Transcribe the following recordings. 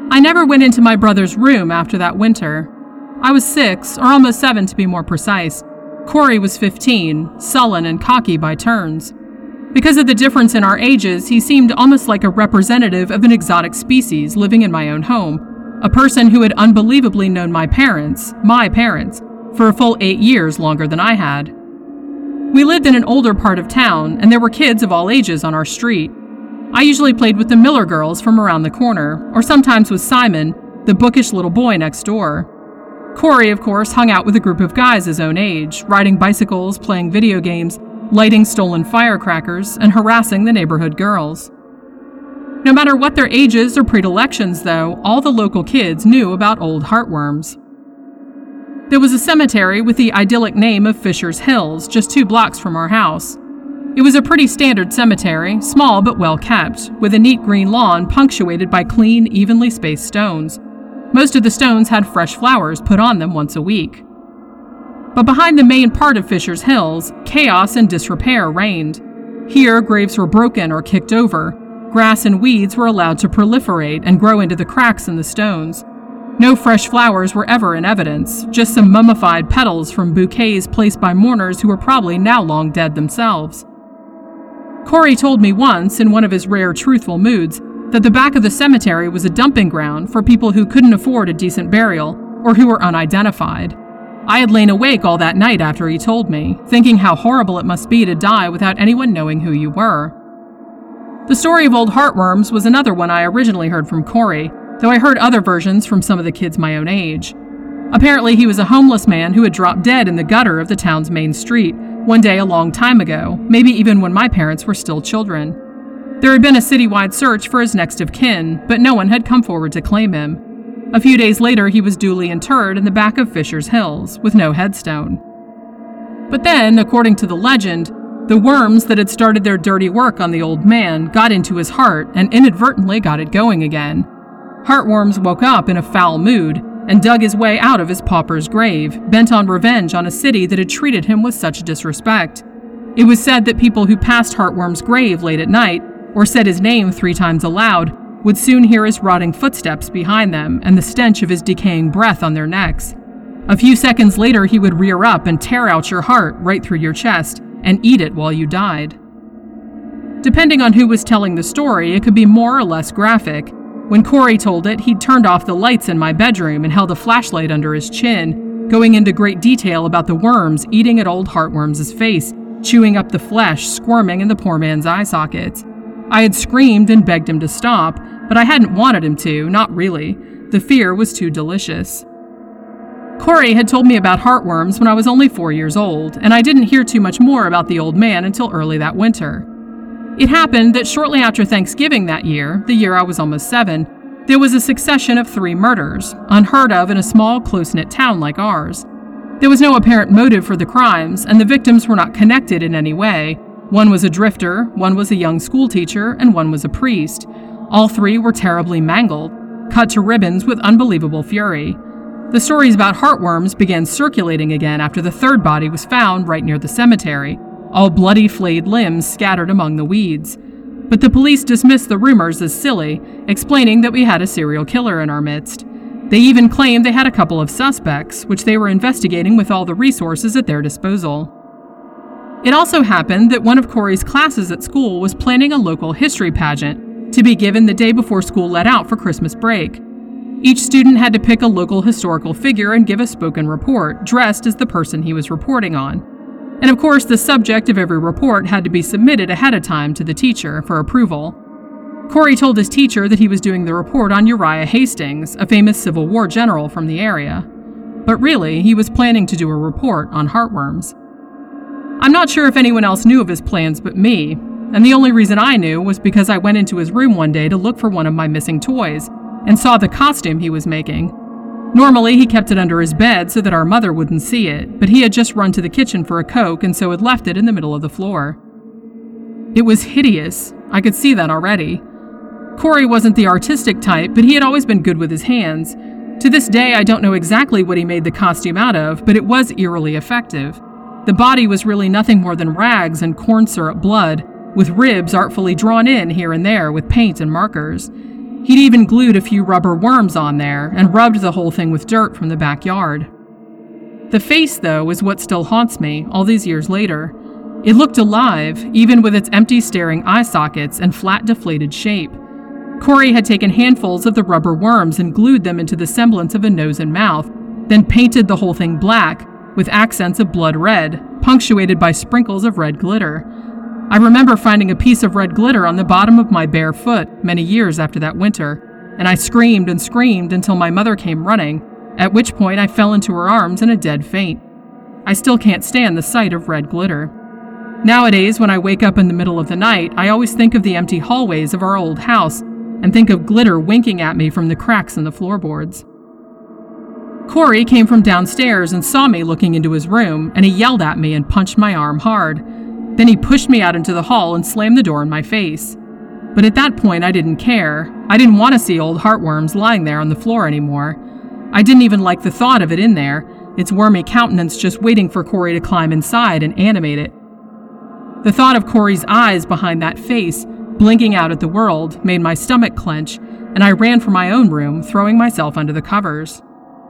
I never went into my brother's room after that winter. I was 6, or almost 7 to be more precise. Corey was 15, sullen and cocky by turns. Because of the difference in our ages, he seemed almost like a representative of an exotic species living in my own home, a person who had unbelievably known my parents, for a full 8 years longer than I had. We lived in an older part of town, and there were kids of all ages on our street. I usually played with the Miller girls from around the corner, or sometimes with Simon, the bookish little boy next door. Corey, of course, hung out with a group of guys his own age, riding bicycles, playing video games, lighting stolen firecrackers, and harassing the neighborhood girls. No matter what their ages or predilections, though, all the local kids knew about old heartworms. There was a cemetery with the idyllic name of Fisher's Hills, just 2 blocks from our house. It was a pretty standard cemetery, small but well kept, with a neat green lawn punctuated by clean, evenly spaced stones. Most of the stones had fresh flowers put on them once a week. But behind the main part of Fisher's Hills, chaos and disrepair reigned. Here, graves were broken or kicked over. Grass and weeds were allowed to proliferate and grow into the cracks in the stones. No fresh flowers were ever in evidence, just some mummified petals from bouquets placed by mourners who were probably now long dead themselves. Corey told me once, in one of his rare truthful moods, that the back of the cemetery was a dumping ground for people who couldn't afford a decent burial or who were unidentified. I had lain awake all that night after he told me, thinking how horrible it must be to die without anyone knowing who you were. The story of old heartworms was another one I originally heard from Corey, though I heard other versions from some of the kids my own age. Apparently, he was a homeless man who had dropped dead in the gutter of the town's main street one day a long time ago, maybe even when my parents were still children. There had been a citywide search for his next of kin, but no one had come forward to claim him. A few days later, he was duly interred in the back of Fisher's Hills, with no headstone. But then, according to the legend, the worms that had started their dirty work on the old man got into his heart and inadvertently got it going again. Heartworms woke up in a foul mood and dug his way out of his pauper's grave, bent on revenge on a city that had treated him with such disrespect. It was said that people who passed Heartworm's grave late at night, or said his name 3 times aloud, would soon hear his rotting footsteps behind them and the stench of his decaying breath on their necks. A few seconds later, he would rear up and tear out your heart right through your chest and eat it while you died. Depending on who was telling the story, it could be more or less graphic. When Corey told it, he'd turned off the lights in my bedroom and held a flashlight under his chin, going into great detail about the worms eating at old Heartworm's face, chewing up the flesh, squirming in the poor man's eye sockets. I had screamed and begged him to stop, but I hadn't wanted him to, not really. The fear was too delicious. Corey had told me about heartworms when I was only 4 years old, and I didn't hear too much more about the old man until early that winter. It happened that shortly after Thanksgiving that year, the year I was almost 7, there was a succession of 3 murders, unheard of in a small, close-knit town like ours. There was no apparent motive for the crimes, and the victims were not connected in any way. One was a drifter, one was a young schoolteacher, and one was a priest. All 3 were terribly mangled, cut to ribbons with unbelievable fury. The stories about heartworms began circulating again after the 3rd body was found right near the cemetery, all bloody flayed limbs scattered among the weeds. But the police dismissed the rumors as silly, explaining that we had a serial killer in our midst. They even claimed they had a couple of suspects, which they were investigating with all the resources at their disposal. It also happened that one of Corey's classes at school was planning a local history pageant to be given the day before school let out for Christmas break. Each student had to pick a local historical figure and give a spoken report, dressed as the person he was reporting on. And of course, the subject of every report had to be submitted ahead of time to the teacher for approval. Corey told his teacher that he was doing the report on Uriah Hastings, a famous Civil War general from the area. But really, he was planning to do a report on heartworms. I'm not sure if anyone else knew of his plans but me, and the only reason I knew was because I went into his room one day to look for one of my missing toys and saw the costume he was making. Normally, he kept it under his bed so that our mother wouldn't see it, but he had just run to the kitchen for a Coke and so had left it in the middle of the floor. It was hideous. I could see that already. Corey wasn't the artistic type, but he had always been good with his hands. To this day, I don't know exactly what he made the costume out of, but it was eerily effective. The body was really nothing more than rags and corn syrup blood, with ribs artfully drawn in here and there with paint and markers. He'd even glued a few rubber worms on there and rubbed the whole thing with dirt from the backyard. The face, though, is what still haunts me all these years later. It looked alive, even with its empty staring eye sockets and flat deflated shape. Corey had taken handfuls of the rubber worms and glued them into the semblance of a nose and mouth, then painted the whole thing black, with accents of blood red, punctuated by sprinkles of red glitter. I remember finding a piece of red glitter on the bottom of my bare foot many years after that winter, and I screamed and screamed until my mother came running, at which point I fell into her arms in a dead faint. I still can't stand the sight of red glitter. Nowadays, when I wake up in the middle of the night, I always think of the empty hallways of our old house and think of glitter winking at me from the cracks in the floorboards. Corey came from downstairs and saw me looking into his room, and he yelled at me and punched my arm hard. Then he pushed me out into the hall and slammed the door in my face. But at that point, I didn't care. I didn't want to see old heartworms lying there on the floor anymore. I didn't even like the thought of it in there, its wormy countenance just waiting for Corey to climb inside and animate it. The thought of Corey's eyes behind that face, blinking out at the world, made my stomach clench, and I ran for my own room, throwing myself under the covers.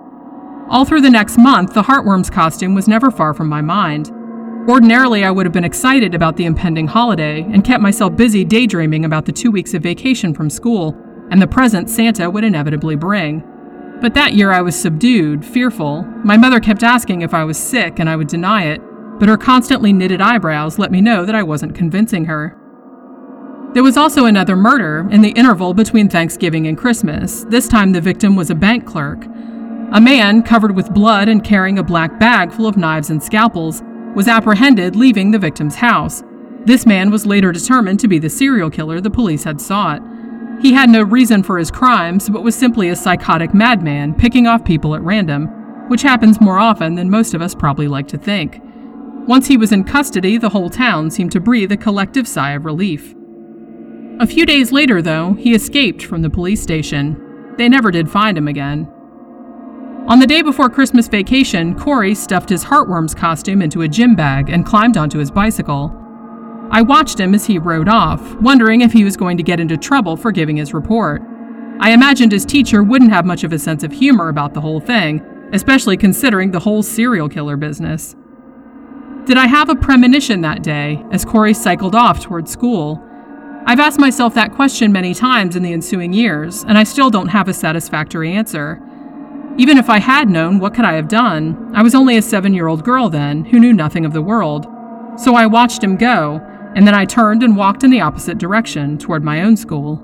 All through the next month, the Heartworms costume was never far from my mind. Ordinarily, I would have been excited about the impending holiday and kept myself busy daydreaming about the 2 weeks of vacation from school and the present Santa would inevitably bring. But that year I was subdued, fearful. My mother kept asking if I was sick and I would deny it, but her constantly knitted eyebrows let me know that I wasn't convincing her. There was also another murder in the interval between Thanksgiving and Christmas. This time the victim was a bank clerk. A man, covered with blood and carrying a black bag full of knives and scalpels, was apprehended leaving the victim's house. This man was later determined to be the serial killer the police had sought. He had no reason for his crimes, but was simply a psychotic madman picking off people at random, which happens more often than most of us probably like to think. Once he was in custody, the whole town seemed to breathe a collective sigh of relief. A few days later, though, he escaped from the police station. They never did find him again. On the day before Christmas vacation, Corey stuffed his Heartworms costume into a gym bag and climbed onto his bicycle. I watched him as he rode off, wondering if he was going to get into trouble for giving his report. I imagined his teacher wouldn't have much of a sense of humor about the whole thing, especially considering the whole serial killer business. Did I have a premonition that day as Corey cycled off toward school? I've asked myself that question many times in the ensuing years, and I still don't have a satisfactory answer. Even if I had known, what could I have done? I was only a 7-year-old girl then, who knew nothing of the world. So I watched him go, and then I turned and walked in the opposite direction, toward my own school.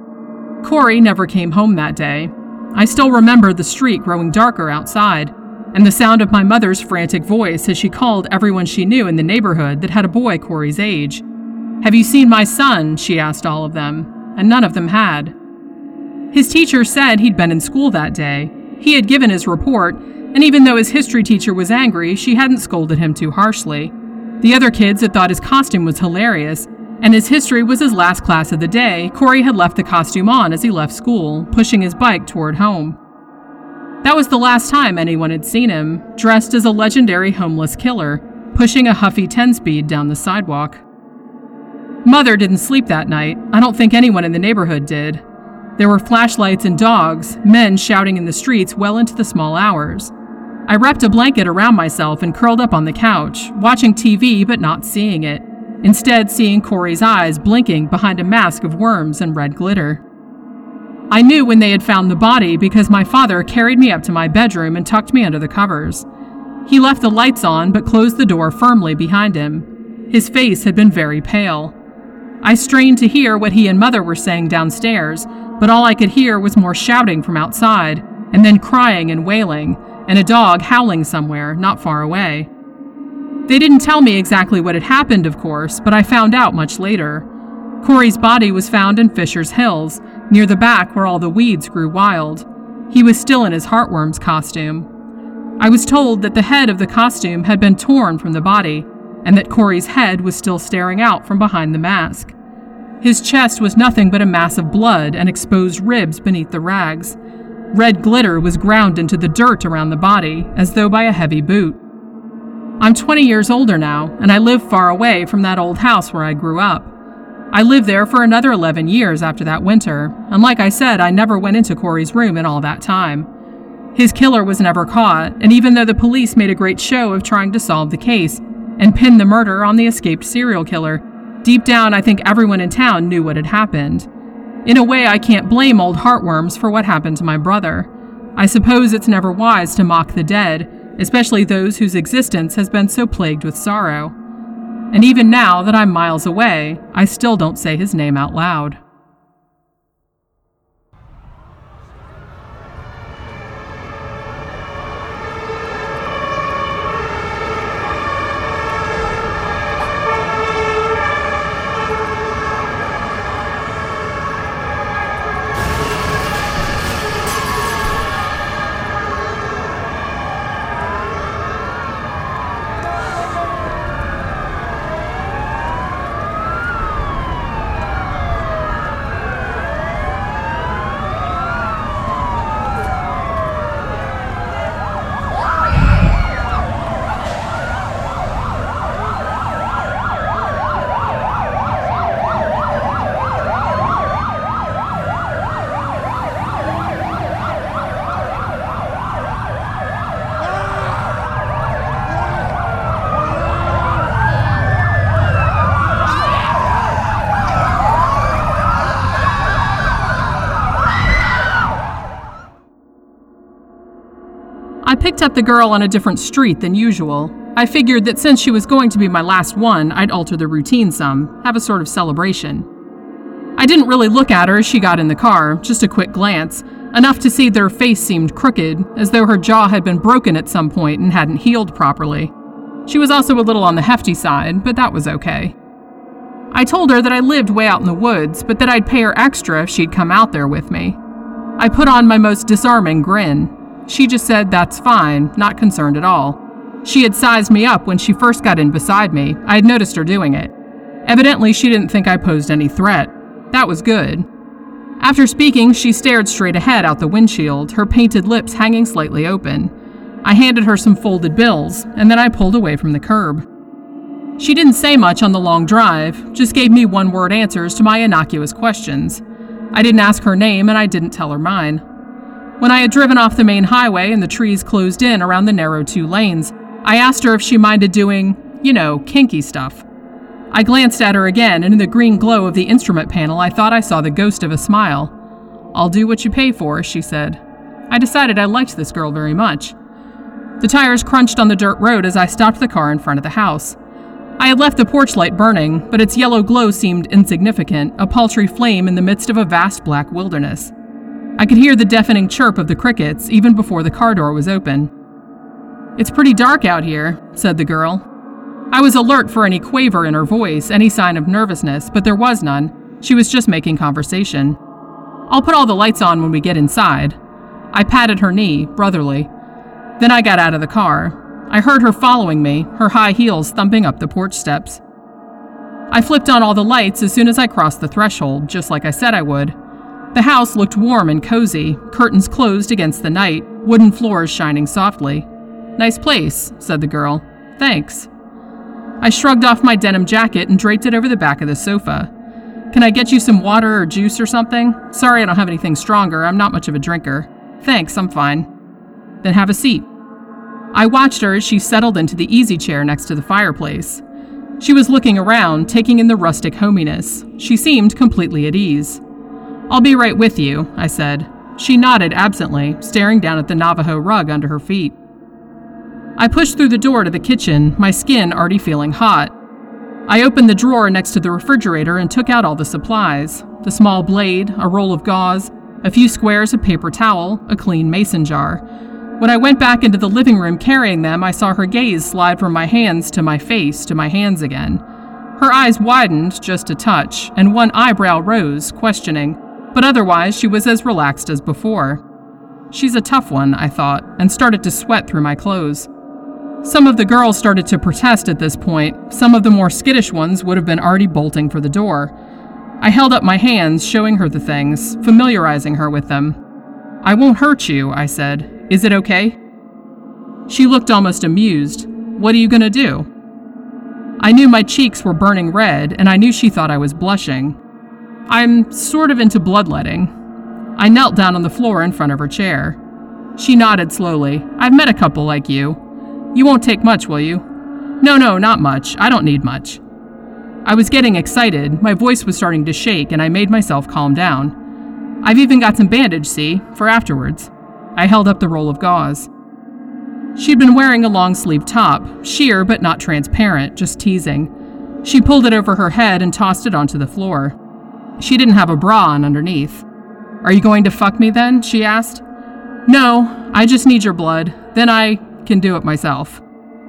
Corey never came home that day. I still remember the street growing darker outside, and the sound of my mother's frantic voice as she called everyone she knew in the neighborhood that had a boy Corey's age. "Have you seen my son?" she asked all of them, and none of them had. His teacher said he'd been in school that day. He had given his report, and even though his history teacher was angry, she hadn't scolded him too harshly. The other kids had thought his costume was hilarious, and as history was his last class of the day, Corey had left the costume on as he left school, pushing his bike toward home. That was the last time anyone had seen him, dressed as a legendary homeless killer, pushing a huffy 10-speed down the sidewalk. Mother didn't sleep that night. I don't think anyone in the neighborhood did. There were flashlights and dogs, men shouting in the streets well into the small hours. I wrapped a blanket around myself and curled up on the couch, watching TV but not seeing it, instead seeing Corey's eyes blinking behind a mask of worms and red glitter. I knew when they had found the body because my father carried me up to my bedroom and tucked me under the covers. He left the lights on but closed the door firmly behind him. His face had been very pale. I strained to hear what he and Mother were saying downstairs, but all I could hear was more shouting from outside, and then crying and wailing, and a dog howling somewhere not far away. They didn't tell me exactly what had happened, of course, but I found out much later. Corey's body was found in Fisher's Hills, near the back where all the weeds grew wild. He was still in his Heartworms costume. I was told that the head of the costume had been torn from the body, and that Corey's head was still staring out from behind the mask. His chest was nothing but a mass of blood and exposed ribs beneath the rags. Red glitter was ground into the dirt around the body, as though by a heavy boot. I'm 20 years older now, and I live far away from that old house where I grew up. I lived there for another 11 years after that winter, and like I said, I never went into Corey's room in all that time. His killer was never caught, and even though the police made a great show of trying to solve the case and pin the murder on the escaped serial killer, deep down I think everyone in town knew what had happened. In a way, I can't blame old heartworms for what happened to my brother. I suppose it's never wise to mock the dead, especially those whose existence has been so plagued with sorrow. And even now that I'm miles away, I still don't say his name out loud. I picked up the girl on a different street than usual. I figured that since she was going to be my last one, I'd alter the routine some, have a sort of celebration. I didn't really look at her as she got in the car, just a quick glance, enough to see that her face seemed crooked, as though her jaw had been broken at some point and hadn't healed properly. She was also a little on the hefty side, but that was okay. I told her that I lived way out in the woods, but that I'd pay her extra if she'd come out there with me. I put on my most disarming grin. She just said that's fine, not concerned at all. She had sized me up when she first got in beside me. I had noticed her doing it. Evidently, she didn't think I posed any threat. That was good. After speaking, she stared straight ahead out the windshield, her painted lips hanging slightly open. I handed her some folded bills, and then I pulled away from the curb. She didn't say much on the long drive, just gave me one-word answers to my innocuous questions. I didn't ask her name, and I didn't tell her mine. When I had driven off the main highway and the trees closed in around the narrow 2 lanes, I asked her if she minded doing, kinky stuff. I glanced at her again, and in the green glow of the instrument panel, I thought I saw the ghost of a smile. "I'll do what you pay for," she said. I decided I liked this girl very much. The tires crunched on the dirt road as I stopped the car in front of the house. I had left the porch light burning, but its yellow glow seemed insignificant, a paltry flame in the midst of a vast black wilderness. I could hear the deafening chirp of the crickets even before the car door was open. "It's pretty dark out here," said the girl. I was alert for any quaver in her voice, any sign of nervousness, but there was none. She was just making conversation. "I'll put all the lights on when we get inside." I patted her knee, brotherly. Then I got out of the car. I heard her following me, her high heels thumping up the porch steps. I flipped on all the lights as soon as I crossed the threshold, just like I said I would. The house looked warm and cozy, curtains closed against the night, wooden floors shining softly. "Nice place," said the girl. "Thanks." I shrugged off my denim jacket and draped it over the back of the sofa. "Can I get you some water or juice or something? Sorry I don't have anything stronger, I'm not much of a drinker." "Thanks, I'm fine." "Then have a seat." I watched her as she settled into the easy chair next to the fireplace. She was looking around, taking in the rustic hominess. She seemed completely at ease. "I'll be right with you," I said. She nodded absently, staring down at the Navajo rug under her feet. I pushed through the door to the kitchen, my skin already feeling hot. I opened the drawer next to the refrigerator and took out all the supplies: the small blade, a roll of gauze, a few squares of paper towel, a clean mason jar. When I went back into the living room carrying them, I saw her gaze slide from my hands to my face to my hands again. Her eyes widened just a touch, and one eyebrow rose, questioning, but otherwise she was as relaxed as before. She's a tough one, I thought, and started to sweat through my clothes. Some of the girls started to protest at this point. Some of the more skittish ones would have been already bolting for the door. I held up my hands, showing her the things, familiarizing her with them. "I won't hurt you," I said. "Is it okay?" She looked almost amused. "What are you gonna do?" I knew my cheeks were burning red, and I knew she thought I was blushing. I'm sort of into bloodletting. I knelt down on the floor in front of her chair. She nodded slowly. I've met a couple like you. You won't take much, will you? No, not much. I don't need much. I was getting excited. My voice was starting to shake, and I made myself calm down. I've even got some bandage, see, for afterwards. I held up the roll of gauze. She'd been wearing a long-sleeved top, sheer but not transparent, just teasing. She pulled it over her head and tossed it onto the floor. She didn't have a bra on underneath. Are you going to fuck me then? She asked. No, I just need your blood. Then I can do it myself.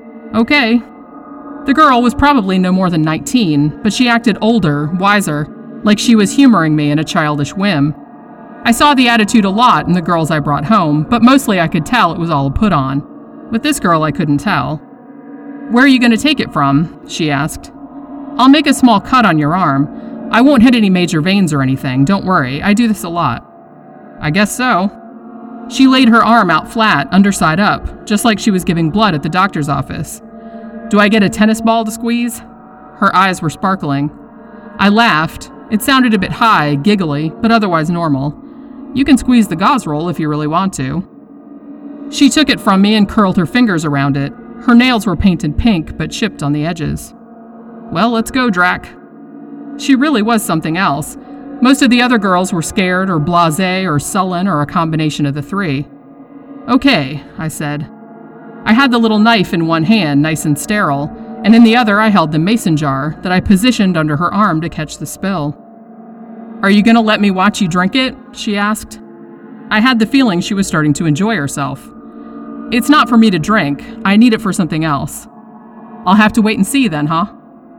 Okay. The girl was probably no more than 19, but she acted older, wiser, like she was humoring me in a childish whim. I saw the attitude a lot in the girls I brought home, but mostly I could tell it was all a put on. With this girl, I couldn't tell. Where are you going to take it from? She asked. I'll make a small cut on your arm. I won't hit any major veins or anything, don't worry. I do this a lot. I guess so. She laid her arm out flat, underside up, just like she was giving blood at the doctor's office. Do I get a tennis ball to squeeze? Her eyes were sparkling. I laughed. It sounded a bit high, giggly, but otherwise normal. You can squeeze the gauze roll if you really want to. She took it from me and curled her fingers around it. Her nails were painted pink, but chipped on the edges. Well, let's go, Drac. She really was something else. Most of the other girls were scared or blasé or sullen or a combination of the three. Okay, I said. I had the little knife in one hand, nice and sterile, and in the other I held the mason jar that I positioned under her arm to catch the spill. Are you going to let me watch you drink it? She asked. I had the feeling she was starting to enjoy herself. It's not for me to drink. I need it for something else. I'll have to wait and see then, huh?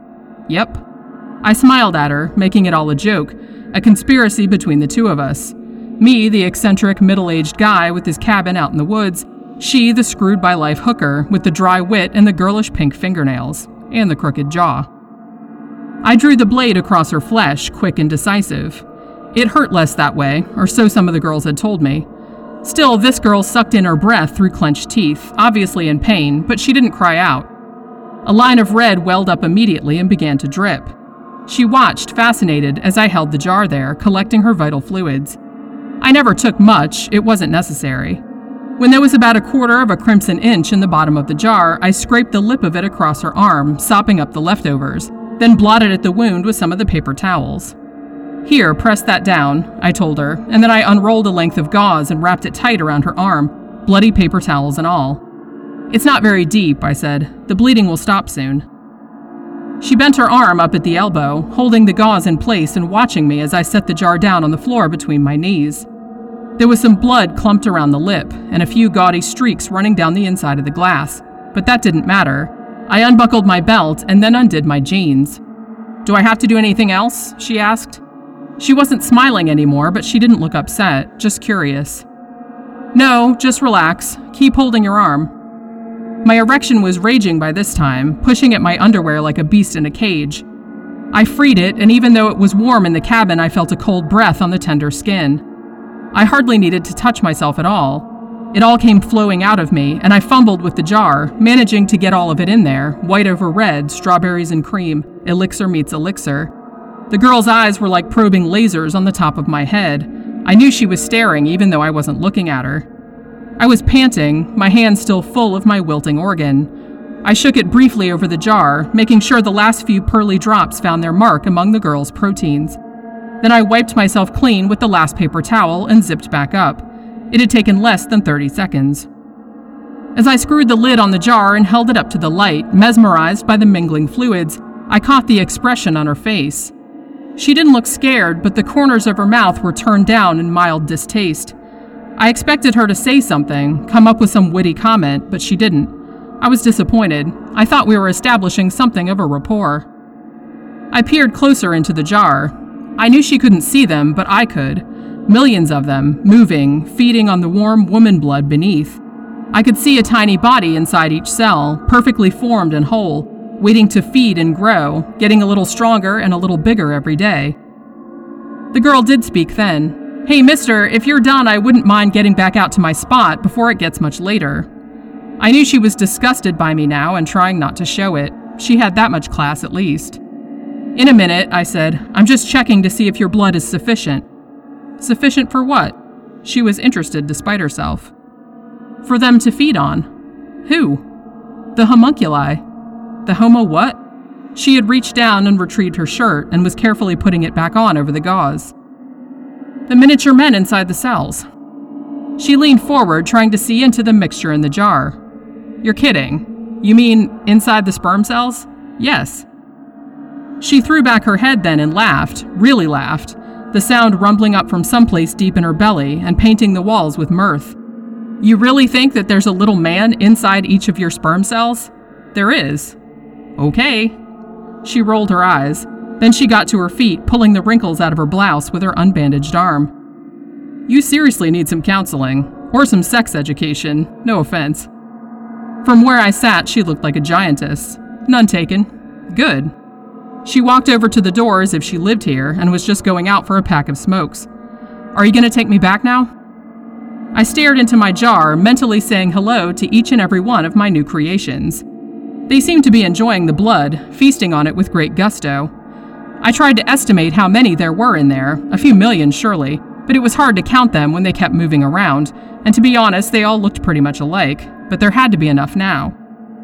Yep. I smiled at her, making it all a joke, a conspiracy between the two of us. Me, the eccentric, middle-aged guy with his cabin out in the woods, she, the screwed-by-life hooker with the dry wit and the girlish pink fingernails, and the crooked jaw. I drew the blade across her flesh, quick and decisive. It hurt less that way, or so some of the girls had told me. Still, this girl sucked in her breath through clenched teeth, obviously in pain, but she didn't cry out. A line of red welled up immediately and began to drip. She watched, fascinated, as I held the jar there, collecting her vital fluids. I never took much, it wasn't necessary. When there was about 1/4 of a crimson inch in the bottom of the jar, I scraped the lip of it across her arm, sopping up the leftovers, then blotted at the wound with some of the paper towels. Here, press that down, I told her, and then I unrolled a length of gauze and wrapped it tight around her arm, bloody paper towels and all. It's not very deep, I said. The bleeding will stop soon. She bent her arm up at the elbow, holding the gauze in place and watching me as I set the jar down on the floor between my knees. There was some blood clumped around the lip, and a few gaudy streaks running down the inside of the glass, but that didn't matter. I unbuckled my belt and then undid my jeans. Do I have to do anything else? She asked. She wasn't smiling anymore, but she didn't look upset, just curious. No, just relax. Keep holding your arm. My erection was raging by this time, pushing at my underwear like a beast in a cage. I freed it, and even though it was warm in the cabin, I felt a cold breath on the tender skin. I hardly needed to touch myself at all. It all came flowing out of me, and I fumbled with the jar, managing to get all of it in there, white over red, strawberries and cream, elixir meets elixir. The girl's eyes were like probing lasers on the top of my head. I knew she was staring, even though I wasn't looking at her. I was panting, my hand still full of my wilting organ. I shook it briefly over the jar, making sure the last few pearly drops found their mark among the girl's proteins. Then I wiped myself clean with the last paper towel and zipped back up. It had taken less than 30 seconds. As I screwed the lid on the jar and held it up to the light, mesmerized by the mingling fluids, I caught the expression on her face. She didn't look scared, but the corners of her mouth were turned down in mild distaste. I expected her to say something, come up with some witty comment, but she didn't. I was disappointed. I thought we were establishing something of a rapport. I peered closer into the jar. I knew she couldn't see them, but I could. Millions of them, moving, feeding on the warm woman blood beneath. I could see a tiny body inside each cell, perfectly formed and whole, waiting to feed and grow, getting a little stronger and a little bigger every day. The girl did speak then. Hey, mister, if you're done, I wouldn't mind getting back out to my spot before it gets much later. I knew she was disgusted by me now and trying not to show it. She had that much class at least. In a minute, I said, I'm just checking to see if your blood is sufficient. Sufficient for what? She was interested despite herself. For them to feed on. Who? The homunculi. The homo what? She had reached down and retrieved her shirt and was carefully putting it back on over the gauze. The miniature men inside the cells. She leaned forward, trying to see into the mixture in the jar. You're kidding. You mean inside the sperm cells? Yes. She threw back her head then and laughed, really laughed, the sound rumbling up from someplace deep in her belly and painting the walls with mirth. You really think that there's a little man inside each of your sperm cells? There is. Okay. She rolled her eyes. Then she got to her feet, pulling the wrinkles out of her blouse with her unbandaged arm. You seriously need some counseling, or some sex education, no offense. From where I sat, she looked like a giantess. None taken. Good. She walked over to the door as if she lived here and was just going out for a pack of smokes. Are you going to take me back now? I stared into my jar, mentally saying hello to each and every one of my new creations. They seemed to be enjoying the blood, feasting on it with great gusto. I tried to estimate how many there were in there, a few million surely, but it was hard to count them when they kept moving around, and to be honest, they all looked pretty much alike, but there had to be enough now.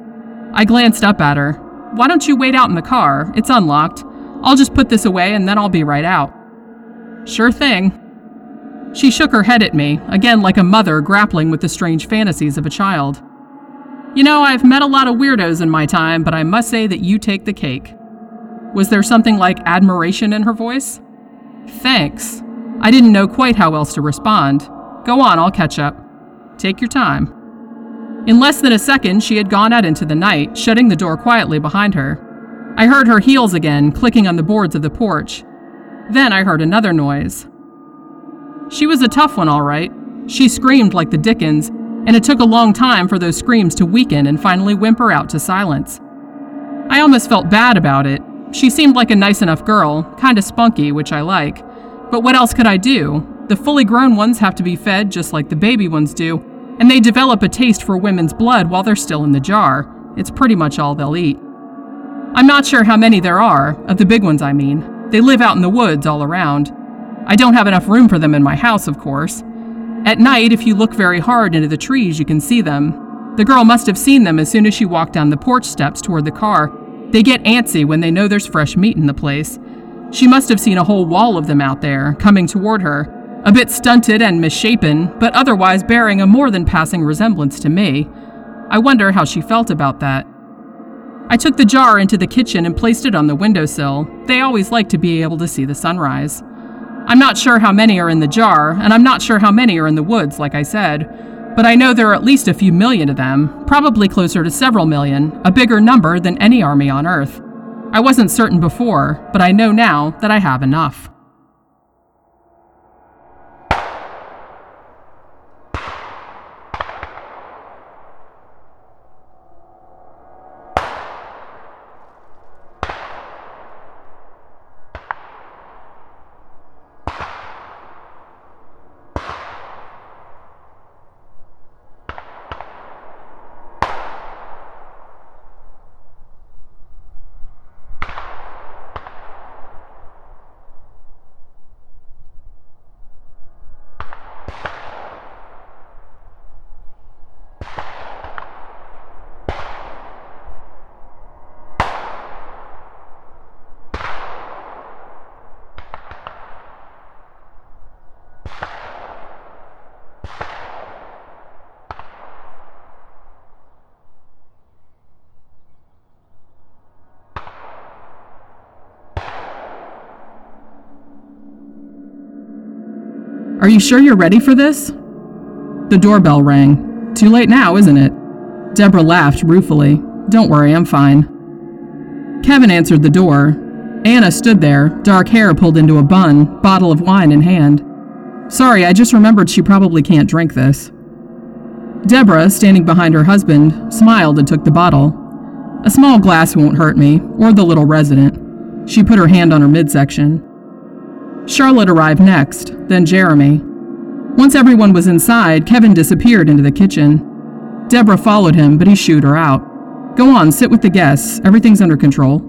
I glanced up at her. Why don't you wait out in the car? It's unlocked. I'll just put this away and then I'll be right out. Sure thing. She shook her head at me, again like a mother grappling with the strange fantasies of a child. You know, I've met a lot of weirdos in my time, but I must say that you take the cake. Was there something like admiration in her voice? Thanks. I didn't know quite how else to respond. Go on, I'll catch up. Take your time. In less than a second, she had gone out into the night, shutting the door quietly behind her. I heard her heels again, clicking on the boards of the porch. Then I heard another noise. She was a tough one, all right. She screamed like the Dickens, and it took a long time for those screams to weaken and finally whimper out to silence. I almost felt bad about it. She seemed like a nice enough girl, kinda spunky, which I like. But what else could I do? The fully grown ones have to be fed just like the baby ones do, and they develop a taste for women's blood while they're still in the jar. It's pretty much all they'll eat. I'm not sure how many there are, of the big ones I mean. They live out in the woods all around. I don't have enough room for them in my house, of course. At night, if you look very hard into the trees, you can see them. The girl must have seen them as soon as she walked down the porch steps toward the car. They get antsy when they know there's fresh meat in the place. She must have seen a whole wall of them out there, coming toward her, a bit stunted and misshapen, but otherwise bearing a more than passing resemblance to me. I wonder how she felt about that. I took the jar into the kitchen and placed it on the windowsill. They always like to be able to see the sunrise. I'm not sure how many are in the jar, and I'm not sure how many are in the woods, like I said, but I know there are at least a few million of them, probably closer to several million, a bigger number than any army on Earth. I wasn't certain before, but I know now that I have enough. Are you sure you're ready for this? The doorbell rang. Too late now, isn't it? Deborah laughed ruefully. Don't worry, I'm fine. Kevin answered the door. Anna stood there, dark hair pulled into a bun, bottle of wine in hand. Sorry, I just remembered she probably can't drink this. Deborah, standing behind her husband, smiled and took the bottle. A small glass won't hurt me, or the little resident. She put her hand on her midsection. Charlotte arrived next, then Jeremy. Once everyone was inside, Kevin disappeared into the kitchen. Deborah followed him, but he shooed her out. Go on, sit with the guests. Everything's under control."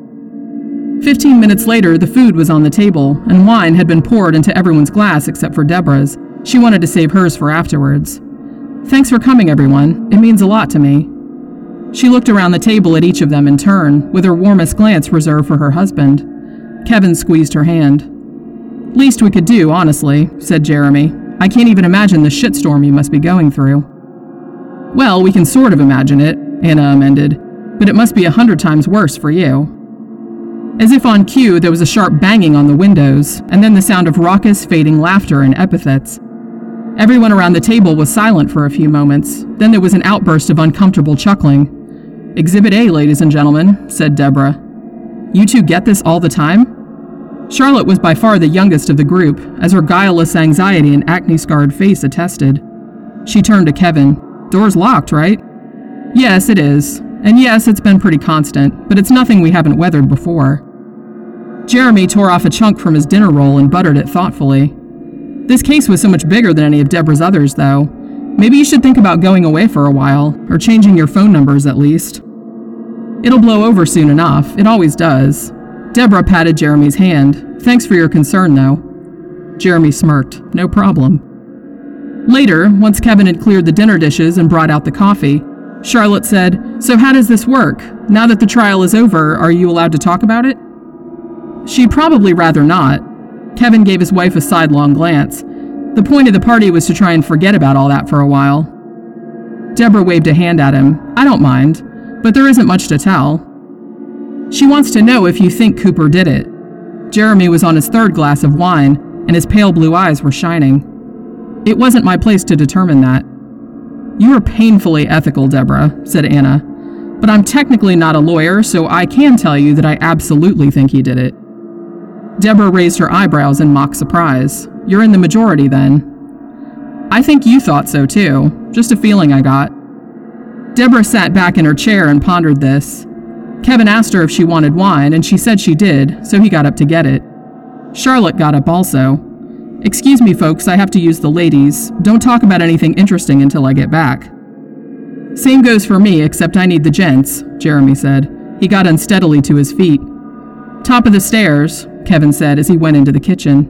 15 minutes later, the food was on the table, and wine had been poured into everyone's glass except for Deborah's. She wanted to save hers for afterwards. "Thanks for coming, everyone. It means a lot to me." She looked around the table at each of them in turn, with her warmest glance reserved for her husband. Kevin squeezed her hand. "Least we could do, honestly," said Jeremy. "I can't even imagine the shitstorm you must be going through." "Well, we can sort of imagine it," Anna amended, "but it must be 100 times worse for you." As if on cue, there was a sharp banging on the windows, and then the sound of raucous, fading laughter and epithets. Everyone around the table was silent for a few moments. Then there was an outburst of uncomfortable chuckling. "Exhibit A, ladies and gentlemen," said Deborah. "You two get this all the time?" Charlotte was by far the youngest of the group, as her guileless anxiety and acne-scarred face attested. She turned to Kevin. "Door's locked, right?" "Yes, it is. And yes, it's been pretty constant, but it's nothing we haven't weathered before." Jeremy tore off a chunk from his dinner roll and buttered it thoughtfully. "This case was so much bigger than any of Deborah's others, though. Maybe you should think about going away for a while, or changing your phone numbers at least." "It'll blow over soon enough. It always does." Deborah patted Jeremy's hand. "Thanks for your concern, though." Jeremy smirked. "No problem." Later, once Kevin had cleared the dinner dishes and brought out the coffee, Charlotte said, "So how does this work? Now that the trial is over, are you allowed to talk about it?" She'd probably rather not. Kevin gave his wife a sidelong glance. The point of the party was to try and forget about all that for a while. Deborah waved a hand at him. "I don't mind, but there isn't much to tell." "She wants to know if you think Cooper did it." Jeremy was on his third glass of wine, and his pale blue eyes were shining. "It wasn't my place to determine that." "You are painfully ethical, Deborah," said Anna. "But I'm technically not a lawyer, so I can tell you that I absolutely think he did it." Deborah raised her eyebrows in mock surprise. "You're in the majority, then." "I think you thought so, too. Just a feeling I got." Deborah sat back in her chair and pondered this. Kevin asked her if she wanted wine, and she said she did, so he got up to get it. Charlotte got up also. "Excuse me, folks, I have to use the ladies. Don't talk about anything interesting until I get back." "Same goes for me, except I need the gents," Jeremy said. He got unsteadily to his feet. "Top of the stairs," Kevin said as he went into the kitchen.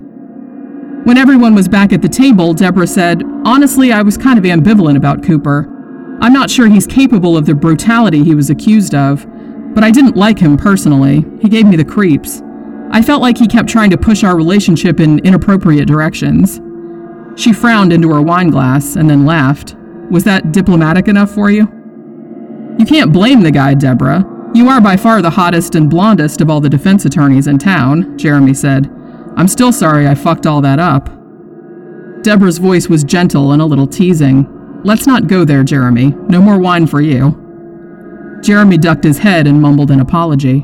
When everyone was back at the table, Deborah said, "Honestly, I was kind of ambivalent about Cooper. I'm not sure he's capable of the brutality he was accused of, but I didn't like him personally. He gave me the creeps. I felt like he kept trying to push our relationship in inappropriate directions." She frowned into her wine glass and then laughed. "Was that diplomatic enough for you?" "You can't blame the guy, Deborah. You are by far the hottest and blondest of all the defense attorneys in town," Jeremy said. "I'm still sorry I fucked all that up." Deborah's voice was gentle and a little teasing. "Let's not go there, Jeremy. No more wine for you." Jeremy ducked his head and mumbled an apology.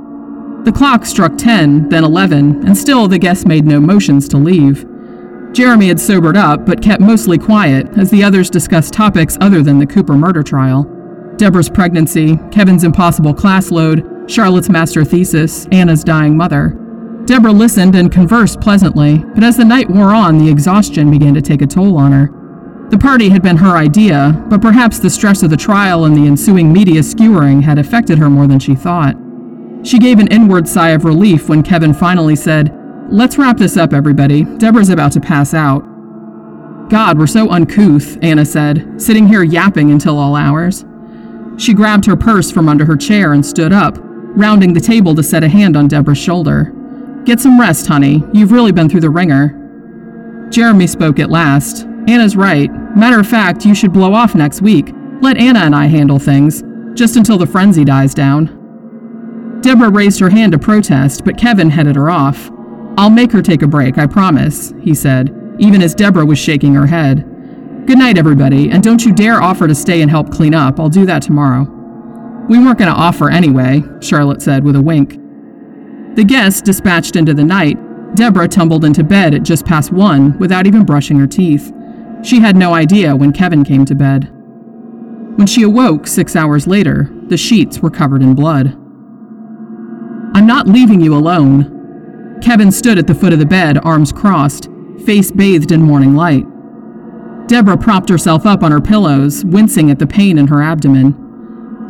The clock struck 10, then 11, and still the guests made no motions to leave. Jeremy had sobered up, but kept mostly quiet as the others discussed topics other than the Cooper murder trial. Deborah's pregnancy, Kevin's impossible class load, Charlotte's master thesis, Anna's dying mother. Deborah listened and conversed pleasantly, but as the night wore on, the exhaustion began to take a toll on her. The party had been her idea, but perhaps the stress of the trial and the ensuing media skewering had affected her more than she thought. She gave an inward sigh of relief when Kevin finally said, "Let's wrap this up, everybody. Deborah's about to pass out." "God, we're so uncouth," Anna said, "sitting here yapping until all hours." She grabbed her purse from under her chair and stood up, rounding the table to set a hand on Deborah's shoulder. "Get some rest, honey. You've really been through the ringer." Jeremy spoke at last. "Anna's right. Matter of fact, you should blow off next week. Let Anna and I handle things, just until the frenzy dies down." Deborah raised her hand to protest, but Kevin headed her off. "I'll make her take a break, I promise," he said, even as Deborah was shaking her head. "Good night, everybody, and don't you dare offer to stay and help clean up. I'll do that tomorrow." "We weren't going to offer anyway," Charlotte said with a wink. The guests dispatched into the night. Deborah tumbled into bed at just past 1 without even brushing her teeth. She had no idea when Kevin came to bed. When she awoke 6 hours later, the sheets were covered in blood. "I'm not leaving you alone." Kevin stood at the foot of the bed, arms crossed, face bathed in morning light. Deborah propped herself up on her pillows, wincing at the pain in her abdomen.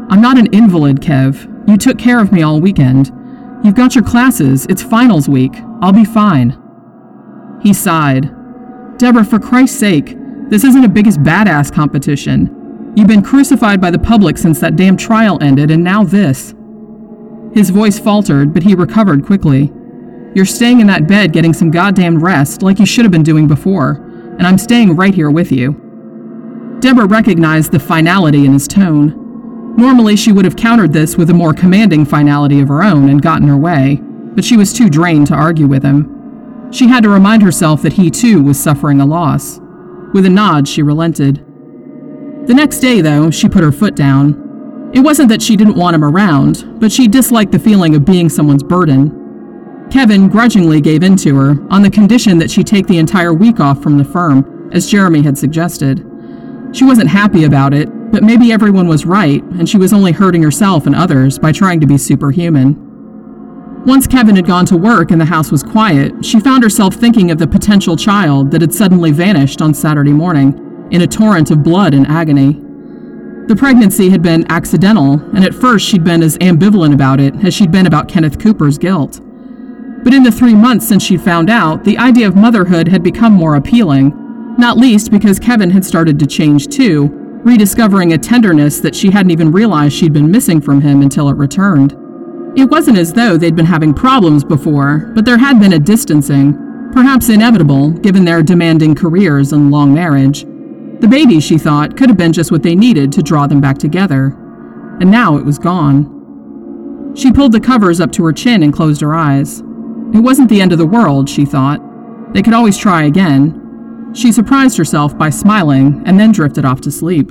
I'm not an invalid, Kev. You took care of me all weekend. You've got your classes. It's finals week. I'll be fine. He sighed. Deborah, for Christ's sake, this isn't a biggest badass competition. You've been crucified by the public since that damn trial ended, and now this. His voice faltered, but he recovered quickly. You're staying in that bed getting some goddamn rest, like you should have been doing before, and I'm staying right here with you. Deborah recognized the finality in his tone. Normally, she would have countered this with a more commanding finality of her own and gotten her way, but she was too drained to argue with him. She had to remind herself that he, too, was suffering a loss. With a nod, she relented. The next day, though, she put her foot down. It wasn't that she didn't want him around, but she disliked the feeling of being someone's burden. Kevin grudgingly gave in to her on the condition that she take the entire week off from the firm, as Jeremy had suggested. She wasn't happy about it, but maybe everyone was right, and she was only hurting herself and others by trying to be superhuman. Once Kevin had gone to work and the house was quiet, she found herself thinking of the potential child that had suddenly vanished on Saturday morning, in a torrent of blood and agony. The pregnancy had been accidental, and at first she'd been as ambivalent about it as she'd been about Kenneth Cooper's guilt. But in the 3 months since she'd found out, the idea of motherhood had become more appealing, not least because Kevin had started to change too, rediscovering a tenderness that she hadn't even realized she'd been missing from him until it returned. It wasn't as though they'd been having problems before, but there had been a distancing, perhaps inevitable given their demanding careers and long marriage. The baby, she thought, could have been just what they needed to draw them back together. And now it was gone. She pulled the covers up to her chin and closed her eyes. It wasn't the end of the world, she thought. They could always try again. She surprised herself by smiling and then drifted off to sleep.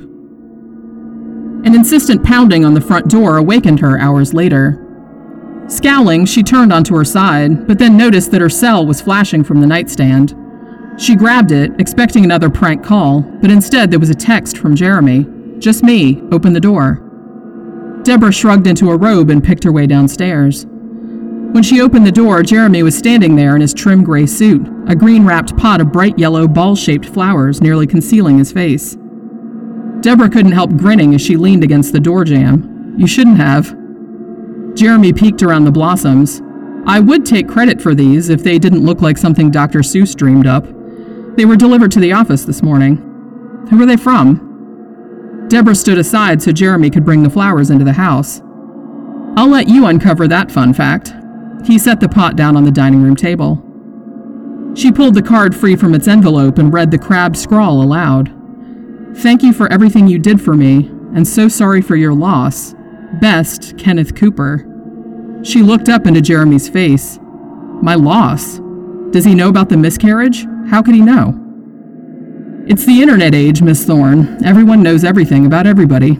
An insistent pounding on the front door awakened her hours later. Scowling, she turned onto her side, but then noticed that her cell was flashing from the nightstand. She grabbed it, expecting another prank call, but instead there was a text from Jeremy. Just me, open the door. Deborah shrugged into a robe and picked her way downstairs. When she opened the door, Jeremy was standing there in his trim gray suit, a green-wrapped pot of bright yellow ball-shaped flowers nearly concealing his face. Deborah couldn't help grinning as she leaned against the door jamb. You shouldn't have. Jeremy peeked around the blossoms. I would take credit for these if they didn't look like something Dr. Seuss dreamed up. They were delivered to the office this morning. Who were they from? Deborah stood aside so Jeremy could bring the flowers into the house. I'll let you uncover that fun fact. He set the pot down on the dining room table. She pulled the card free from its envelope and read the crabbed scrawl aloud. Thank you for everything you did for me, and so sorry for your loss. Best, Kenneth Cooper. She looked up into Jeremy's face. My loss? Does he know about the miscarriage? How could he know? It's the internet age, Miss Thorne. Everyone knows everything about everybody.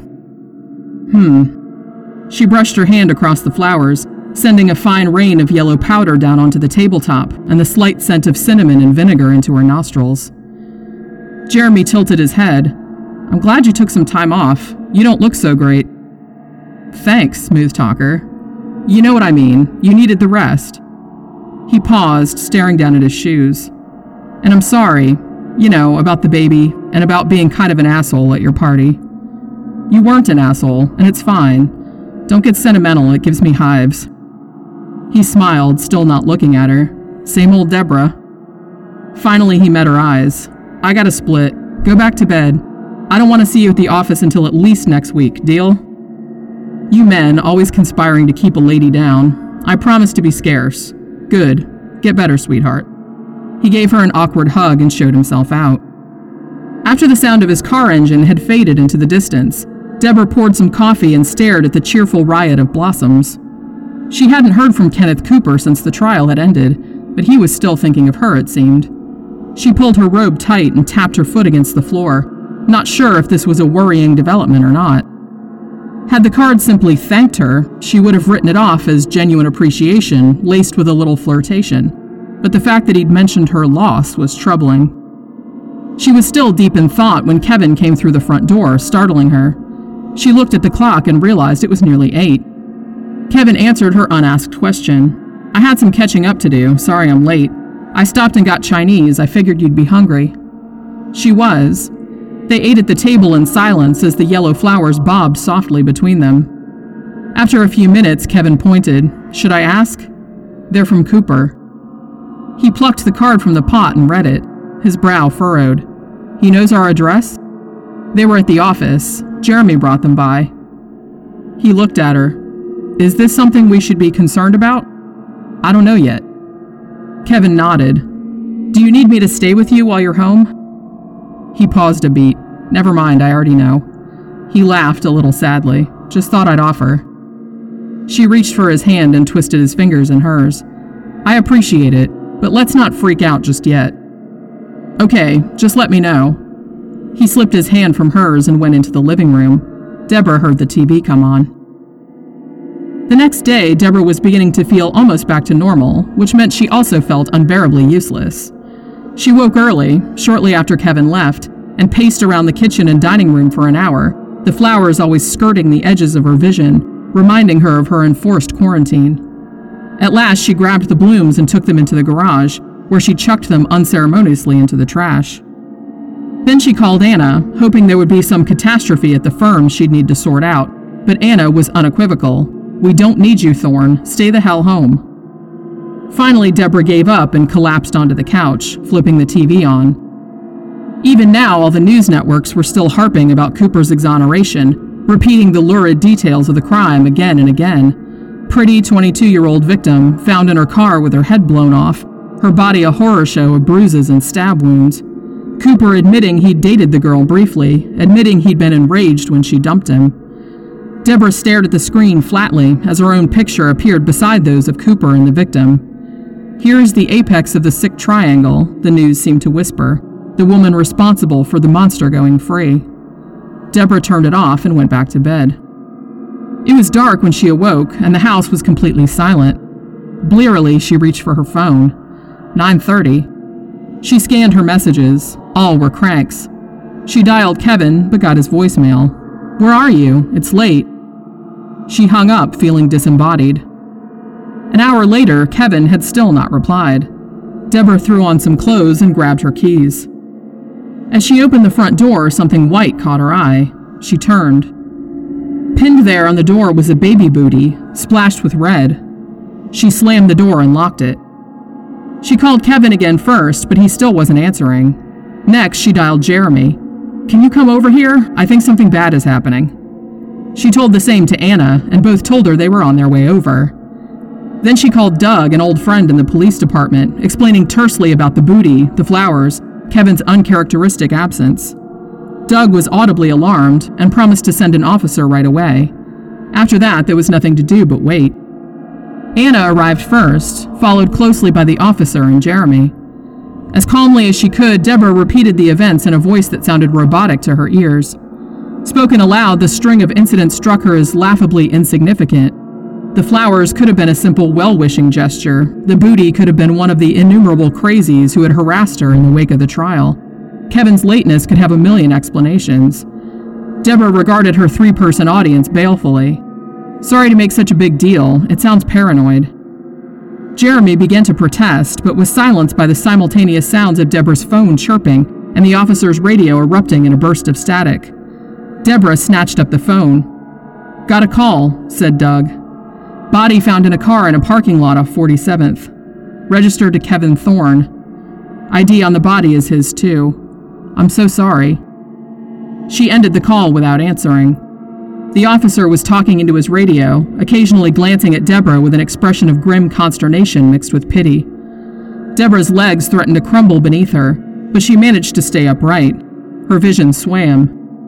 She brushed her hand across the flowers, sending a fine rain of yellow powder down onto the tabletop and the slight scent of cinnamon and vinegar into her nostrils. Jeremy tilted his head. I'm glad you took some time off. You don't look so great. Thanks, smooth talker. You know what I mean. You needed the rest. He paused, staring down at his shoes. And I'm sorry, about the baby and about being kind of an asshole at your party. You weren't an asshole, and it's fine. Don't get sentimental, it gives me hives. He smiled, still not looking at her. Same old Deborah. Finally, he met her eyes. I gotta split. Go back to bed. I don't want to see you at the office until at least next week, deal? You men, always conspiring to keep a lady down. I promise to be scarce. Good. Get better, sweetheart. He gave her an awkward hug and showed himself out. After the sound of his car engine had faded into the distance, Deborah poured some coffee and stared at the cheerful riot of blossoms. She hadn't heard from Kenneth Cooper since the trial had ended, but he was still thinking of her, it seemed. She pulled her robe tight and tapped her foot against the floor, not sure if this was a worrying development or not. Had the card simply thanked her, she would have written it off as genuine appreciation, laced with a little flirtation. But the fact that he'd mentioned her loss was troubling. She was still deep in thought when Kevin came through the front door, startling her. She looked at the clock and realized it was nearly 8. Kevin answered her unasked question. I had some catching up to do. Sorry I'm late. I stopped and got Chinese. I figured you'd be hungry. She was. They ate at the table in silence as the yellow flowers bobbed softly between them. After a few minutes, Kevin pointed. "Should I ask?" "They're from Cooper." He plucked the card from the pot and read it. His brow furrowed. "He knows our address?" "They were at the office. Jeremy brought them by." He looked at her. "Is this something we should be concerned about?" "I don't know yet." Kevin nodded. "Do you need me to stay with you while you're home?" He paused a beat. "Never mind, I already know." He laughed a little sadly. "Just thought I'd offer." She reached for his hand and twisted his fingers in hers. "I appreciate it, but let's not freak out just yet." "Okay, just let me know." He slipped his hand from hers and went into the living room. Deborah heard the TV come on. The next day, Deborah was beginning to feel almost back to normal, which meant she also felt unbearably useless. She woke early, shortly after Kevin left, and paced around the kitchen and dining room for an hour, the flowers always skirting the edges of her vision, reminding her of her enforced quarantine. At last, she grabbed the blooms and took them into the garage, where she chucked them unceremoniously into the trash. Then she called Anna, hoping there would be some catastrophe at the firm she'd need to sort out, but Anna was unequivocal. "We don't need you, Thorne. Stay the hell home." Finally, Deborah gave up and collapsed onto the couch, flipping the TV on. Even now, all the news networks were still harping about Cooper's exoneration, repeating the lurid details of the crime again and again. Pretty 22-year-old victim found in her car with her head blown off, her body a horror show of bruises and stab wounds. Cooper admitting he'd dated the girl briefly, admitting he'd been enraged when she dumped him. Deborah stared at the screen flatly as her own picture appeared beside those of Cooper and the victim. "Here is the apex of the sick triangle," the news seemed to whisper, "the woman responsible for the monster going free." Deborah turned it off and went back to bed. It was dark when she awoke, and the house was completely silent. Blearily, she reached for her phone. 9:30. She scanned her messages. All were cranks. She dialed Kevin, but got his voicemail. "Where are you? It's late." She hung up, feeling disembodied. An hour later, Kevin had still not replied. Deborah threw on some clothes and grabbed her keys. As she opened the front door, something white caught her eye. She turned. Pinned there on the door was a baby booty, splashed with red. She slammed the door and locked it. She called Kevin again first, but he still wasn't answering. Next, she dialed Jeremy. "Can you come over here? I think something bad is happening." She told the same to Anna, and both told her they were on their way over. Then she called Doug, an old friend in the police department, explaining tersely about the booty, the flowers, Kevin's uncharacteristic absence. Doug was audibly alarmed and promised to send an officer right away. After that, there was nothing to do but wait. Anna arrived first, followed closely by the officer and Jeremy. As calmly as she could, Deborah repeated the events in a voice that sounded robotic to her ears. Spoken aloud, the string of incidents struck her as laughably insignificant. The flowers could have been a simple well-wishing gesture. The booty could have been one of the innumerable crazies who had harassed her in the wake of the trial. Kevin's lateness could have a million explanations. Deborah regarded her three-person audience balefully. "Sorry to make such a big deal. It sounds paranoid." Jeremy began to protest, but was silenced by the simultaneous sounds of Deborah's phone chirping and the officer's radio erupting in a burst of static. Deborah snatched up the phone. "Got a call," said Doug. "Body found in a car in a parking lot off 47th. Registered to Kevin Thorne. ID on the body is his, too. I'm so sorry." She ended the call without answering. The officer was talking into his radio, occasionally glancing at Deborah with an expression of grim consternation mixed with pity. Deborah's legs threatened to crumble beneath her, but she managed to stay upright. Her vision swam.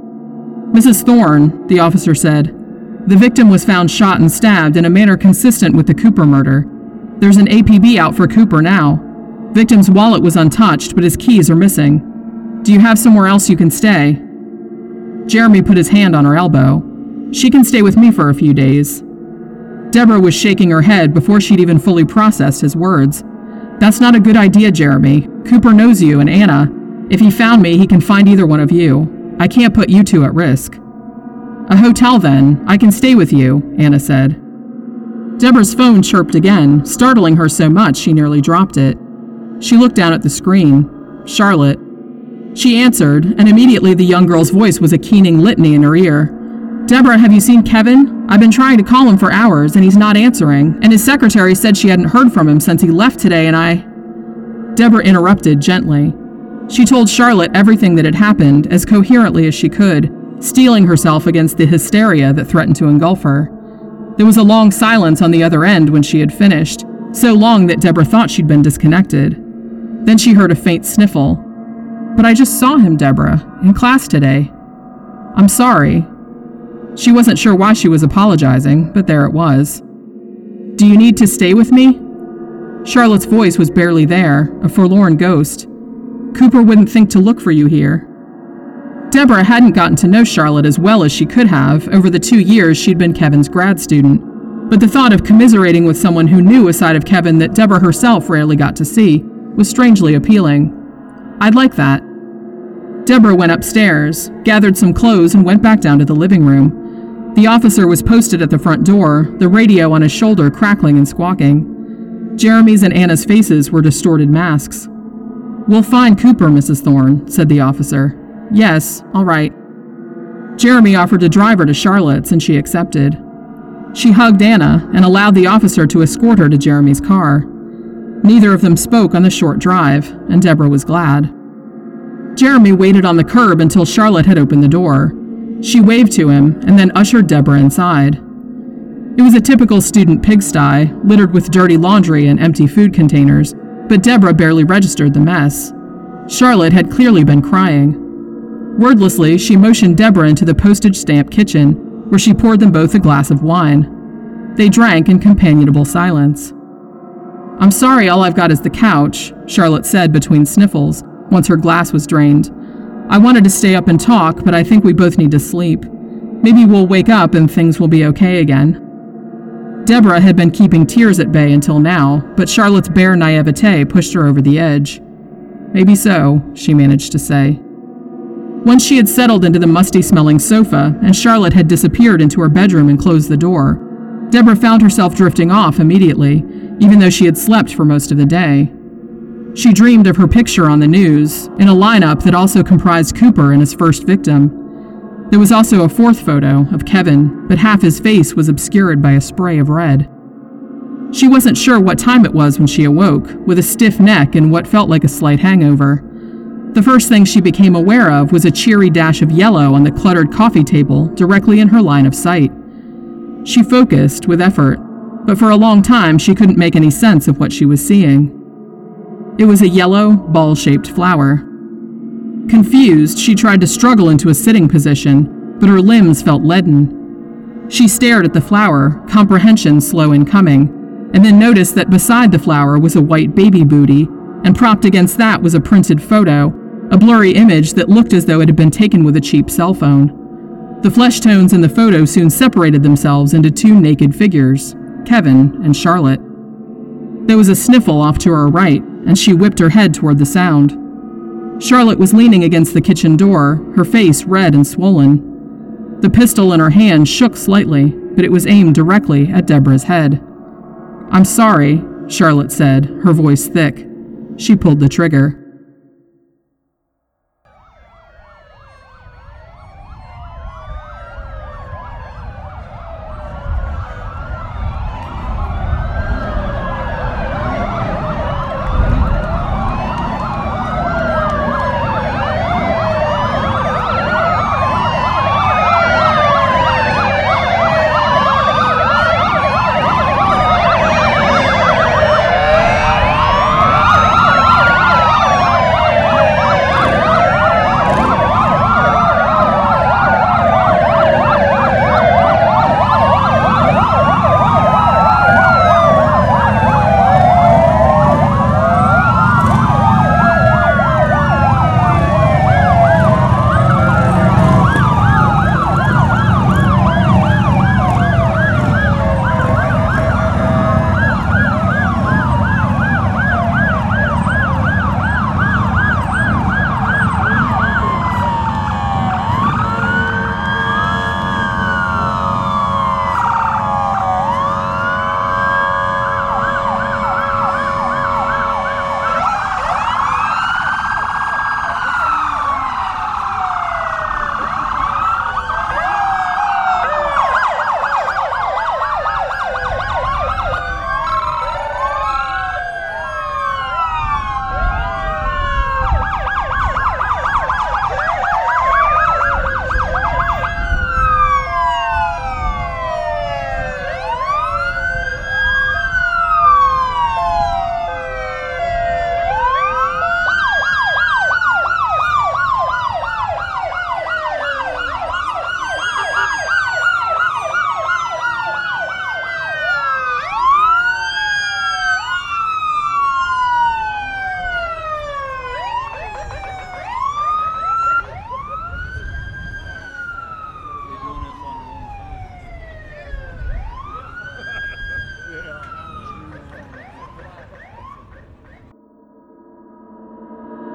"Mrs. Thorne," the officer said, "the victim was found shot and stabbed in a manner consistent with the Cooper murder. There's an APB out for Cooper now. Victim's wallet was untouched, but his keys are missing. Do you have somewhere else you can stay?" Jeremy put his hand on her elbow. "She can stay with me for a few days." Deborah was shaking her head before she'd even fully processed his words. "That's not a good idea, Jeremy. Cooper knows you and Anna. If he found me, he can find either one of you. I can't put you two at risk." "A hotel, then. I can stay with you," Anna said. Deborah's phone chirped again, startling her so much she nearly dropped it. She looked down at the screen. Charlotte. She answered, and immediately the young girl's voice was a keening litany in her ear. "Deborah, have you seen Kevin? I've been trying to call him for hours, and he's not answering, and his secretary said she hadn't heard from him since he left today, and I—" Deborah interrupted gently. She told Charlotte everything that had happened as coherently as she could, steeling herself against the hysteria that threatened to engulf her. There was a long silence on the other end when she had finished, so long that Deborah thought she'd been disconnected. Then she heard a faint sniffle. "But I just saw him, Deborah, in class today. I'm sorry." She wasn't sure why she was apologizing, but there it was. "Do you need to stay with me?" Charlotte's voice was barely there, a forlorn ghost. "Cooper wouldn't think to look for you here." Deborah hadn't gotten to know Charlotte as well as she could have over the 2 years she'd been Kevin's grad student, but the thought of commiserating with someone who knew a side of Kevin that Deborah herself rarely got to see was strangely appealing. "I'd like that." Deborah went upstairs, gathered some clothes, and went back down to the living room. The officer was posted at the front door, the radio on his shoulder crackling and squawking. Jeremy's and Anna's faces were distorted masks. "We'll find Cooper, Mrs. Thorne," said the officer. "Yes, all right." Jeremy offered to drive her to Charlotte's, and she accepted. She hugged Anna and allowed the officer to escort her to Jeremy's car. Neither of them spoke on the short drive, and Deborah was glad. Jeremy waited on the curb until Charlotte had opened the door. She waved to him and then ushered Deborah inside. It was a typical student pigsty, littered with dirty laundry and empty food containers, but Deborah barely registered the mess. Charlotte had clearly been crying. Wordlessly, she motioned Deborah into the postage stamp kitchen, where she poured them both a glass of wine. They drank in companionable silence. "I'm sorry all I've got is the couch," Charlotte said between sniffles, once her glass was drained. "I wanted to stay up and talk, but I think we both need to sleep. Maybe we'll wake up and things will be okay again." Deborah had been keeping tears at bay until now, but Charlotte's bare naivete pushed her over the edge. "Maybe so," she managed to say. Once she had settled into the musty-smelling sofa, and Charlotte had disappeared into her bedroom and closed the door, Deborah found herself drifting off immediately, even though she had slept for most of the day. She dreamed of her picture on the news, in a lineup that also comprised Cooper and his first victim. There was also a fourth photo of Kevin, but half his face was obscured by a spray of red. She wasn't sure what time it was when she awoke, with a stiff neck and what felt like a slight hangover. The first thing she became aware of was a cheery dash of yellow on the cluttered coffee table directly in her line of sight. She focused with effort, but for a long time she couldn't make any sense of what she was seeing. It was a yellow, ball-shaped flower. Confused, she tried to struggle into a sitting position, but her limbs felt leaden. She stared at the flower, comprehension slow in coming, and then noticed that beside the flower was a white baby booty, and propped against that was a printed photo, a blurry image that looked as though it had been taken with a cheap cell phone. The flesh tones in the photo soon separated themselves into two naked figures, Kevin and Charlotte. There was a sniffle off to her right, and she whipped her head toward the sound. Charlotte was leaning against the kitchen door, her face red and swollen. The pistol in her hand shook slightly, but it was aimed directly at Deborah's head. "I'm sorry," Charlotte said, her voice thick. She pulled the trigger.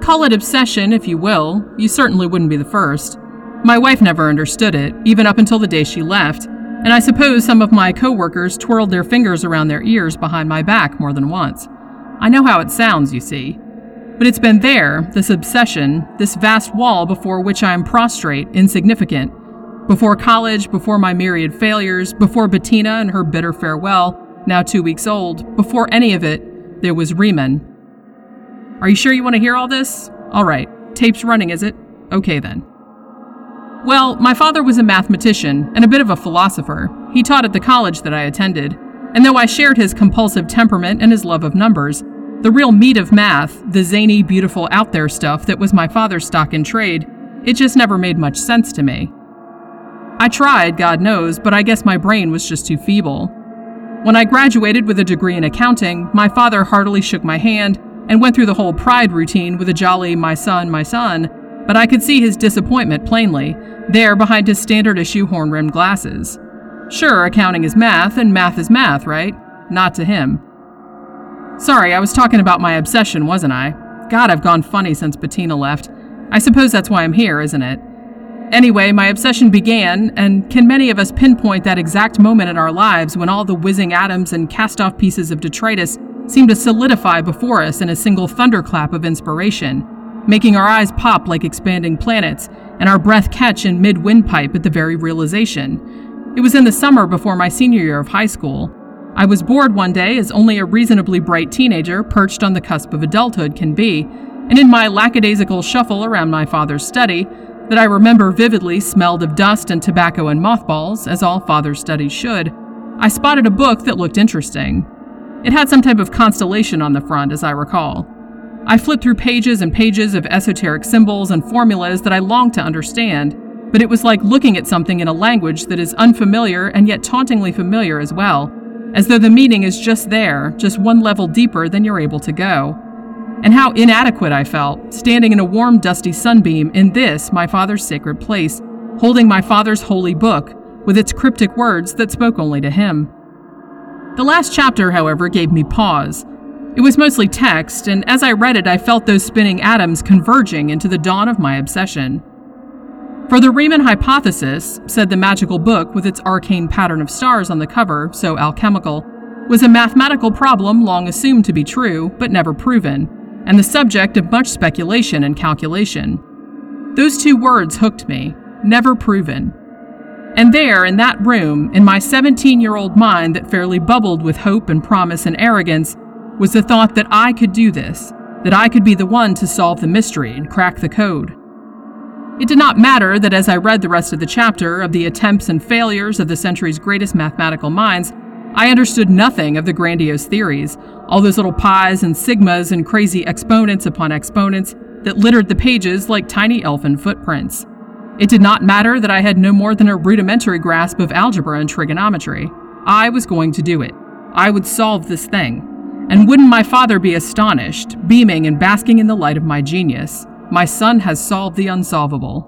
Call it obsession, if you will. You certainly wouldn't be the first. My wife never understood it, even up until the day she left, and I suppose some of my coworkers twirled their fingers around their ears behind my back more than once. I know how it sounds, you see. But it's been there, this obsession, this vast wall before which I am prostrate, insignificant. Before college, before my myriad failures, before Bettina and her bitter farewell, now 2 weeks old, before any of it, there was Riemann. Are you sure you want to hear all this? All right, tape's running, is it? Okay then. Well, my father was a mathematician and a bit of a philosopher. He taught at the college that I attended, and though I shared his compulsive temperament and his love of numbers, the real meat of math, the zany, beautiful, out there stuff that was my father's stock in trade, it just never made much sense to me. I tried, God knows, but I guess my brain was just too feeble. When I graduated with a degree in accounting, my father heartily shook my hand and went through the whole pride routine with a jolly my son, but I could see his disappointment plainly, there behind his standard-issue horn-rimmed glasses. Sure, accounting is math, and math is math, right? Not to him. Sorry, I was talking about my obsession, wasn't I? God, I've gone funny since Bettina left. I suppose that's why I'm here, isn't it? Anyway, my obsession began, and can many of us pinpoint that exact moment in our lives when all the whizzing atoms and cast-off pieces of detritus seem to solidify before us in a single thunderclap of inspiration, making our eyes pop like expanding planets, and our breath catch in mid-windpipe at the very realization. It was in the summer before my senior year of high school. I was bored one day, as only a reasonably bright teenager perched on the cusp of adulthood can be, and in my lackadaisical shuffle around my father's study, that I remember vividly smelled of dust and tobacco and mothballs, as all father's studies should, I spotted a book that looked interesting. It had some type of constellation on the front, as I recall. I flipped through pages and pages of esoteric symbols and formulas that I longed to understand, but it was like looking at something in a language that is unfamiliar and yet tauntingly familiar as well, as though the meaning is just there, just one level deeper than you're able to go. And how inadequate I felt, standing in a warm, dusty sunbeam in this, my father's sacred place, holding my father's holy book, with its cryptic words that spoke only to him. The last chapter, however, gave me pause. It was mostly text, and as I read it, I felt those spinning atoms converging into the dawn of my obsession. For the Riemann hypothesis, said the magical book with its arcane pattern of stars on the cover, so alchemical, was a mathematical problem long assumed to be true, but never proven, and the subject of much speculation and calculation. Those two words hooked me, never proven. And there, in that room, in my 17-year-old mind that fairly bubbled with hope and promise and arrogance, was the thought that I could do this, that I could be the one to solve the mystery and crack the code. It did not matter that as I read the rest of the chapter of the attempts and failures of the century's greatest mathematical minds, I understood nothing of the grandiose theories, all those little pi's and sigmas and crazy exponents upon exponents that littered the pages like tiny elfin footprints. It did not matter that I had no more than a rudimentary grasp of algebra and trigonometry. I was going to do it. I would solve this thing. And wouldn't my father be astonished, beaming and basking in the light of my genius? My son has solved the unsolvable.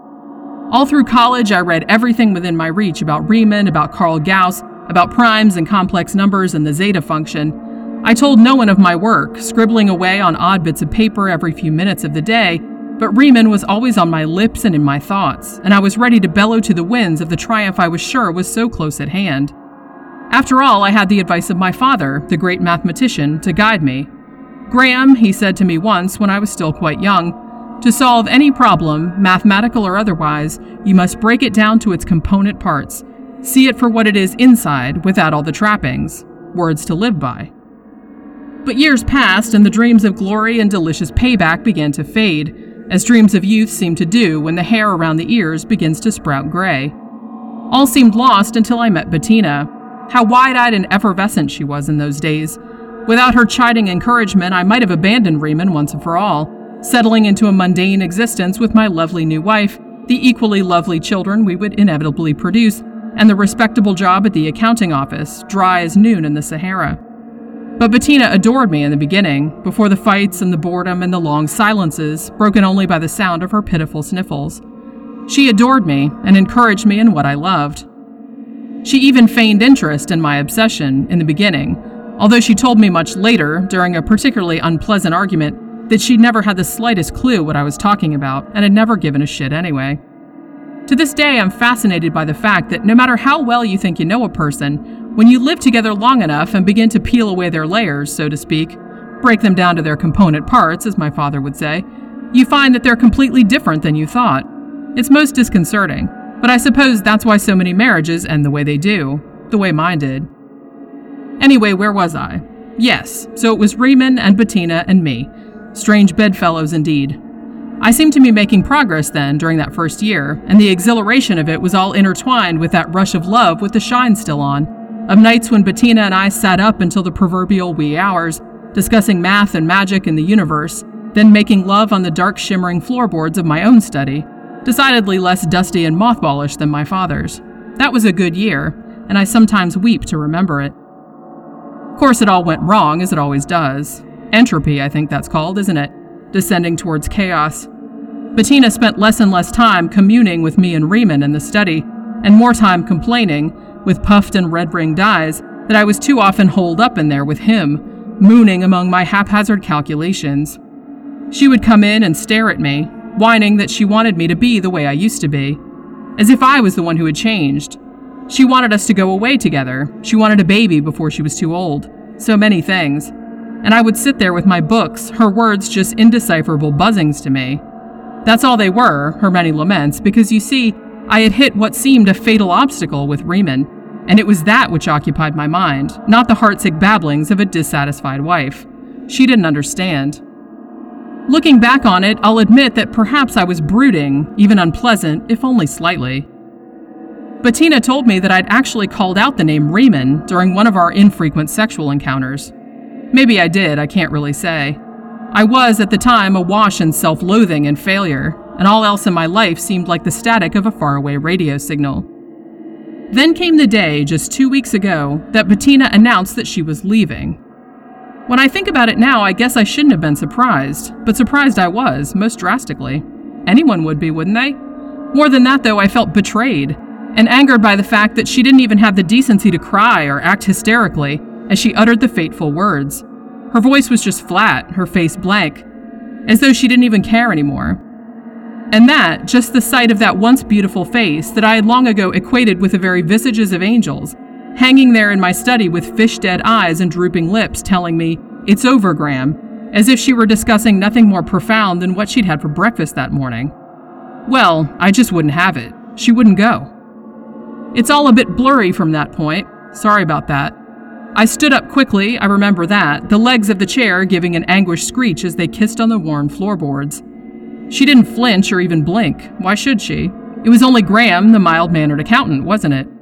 All through college, I read everything within my reach about Riemann, about Carl Gauss, about primes and complex numbers and the zeta function. I told no one of my work, scribbling away on odd bits of paper every few minutes of the day, but Riemann was always on my lips and in my thoughts, and I was ready to bellow to the winds of the triumph I was sure was so close at hand. After all, I had the advice of my father, the great mathematician, to guide me. Graham, he said to me once when I was still quite young, to solve any problem, mathematical or otherwise, you must break it down to its component parts. See it for what it is inside, without all the trappings. Words to live by. But years passed, and the dreams of glory and delicious payback began to fade, as dreams of youth seem to do when the hair around the ears begins to sprout gray. All seemed lost until I met Bettina. How wide-eyed and effervescent she was in those days. Without her chiding encouragement, I might have abandoned Riemann once and for all, settling into a mundane existence with my lovely new wife, the equally lovely children we would inevitably produce, and the respectable job at the accounting office, dry as noon in the Sahara. But Bettina adored me in the beginning, before the fights and the boredom and the long silences, broken only by the sound of her pitiful sniffles. She adored me and encouraged me in what I loved. She even feigned interest in my obsession in the beginning, although she told me much later, during a particularly unpleasant argument, that she'd never had the slightest clue what I was talking about and had never given a shit anyway. To this day, I'm fascinated by the fact that no matter how well you think you know a person, when you live together long enough and begin to peel away their layers, so to speak, break them down to their component parts, as my father would say, you find that they're completely different than you thought. It's most disconcerting, but I suppose that's why so many marriages end the way they do, the way mine did. Anyway, where was I? Yes, so it was Riemann and Bettina and me. Strange bedfellows indeed. I seemed to be making progress then during that first year, and the exhilaration of it was all intertwined with that rush of love with the shine still on, of nights when Bettina and I sat up until the proverbial wee hours, discussing math and magic and the universe, then making love on the dark shimmering floorboards of my own study, decidedly less dusty and mothballish than my father's. That was a good year, and I sometimes weep to remember it. Of course, it all went wrong, as it always does. Entropy, I think that's called, isn't it? Descending towards chaos. Bettina spent less and less time communing with me and Riemann in the study, and more time complaining, with puffed and red-ringed eyes, that I was too often holed up in there with him, mooning among my haphazard calculations. She would come in and stare at me, whining that she wanted me to be the way I used to be, as if I was the one who had changed. She wanted us to go away together. She wanted a baby before she was too old. So many things. And I would sit there with my books, her words just indecipherable buzzings to me. That's all they were, her many laments, because you see, I had hit what seemed a fatal obstacle with Riemann, and it was that which occupied my mind, not the heartsick babblings of a dissatisfied wife. She didn't understand. Looking back on it, I'll admit that perhaps I was brooding, even unpleasant, if only slightly. Bettina told me that I'd actually called out the name Riemann during one of our infrequent sexual encounters. Maybe I did, I can't really say. I was, at the time, awash in self-loathing and failure, and all else in my life seemed like the static of a faraway radio signal. Then came the day, just 2 weeks ago, that Bettina announced that she was leaving. When I think about it now, I guess I shouldn't have been surprised, but surprised I was, most drastically. Anyone would be, wouldn't they? More than that, though, I felt betrayed, and angered by the fact that she didn't even have the decency to cry or act hysterically as she uttered the fateful words. Her voice was just flat, her face blank, as though she didn't even care anymore. And that, just the sight of that once beautiful face that I had long ago equated with the very visages of angels, hanging there in my study with fish-dead eyes and drooping lips telling me, "It's over, Graham," as if she were discussing nothing more profound than what she'd had for breakfast that morning. Well, I just wouldn't have it. She wouldn't go. It's all a bit blurry from that point. Sorry about that. I stood up quickly, I remember that, the legs of the chair giving an anguished screech as they kissed on the worn floorboards. She didn't flinch or even blink. Why should she? It was only Graham, the mild-mannered accountant, wasn't it?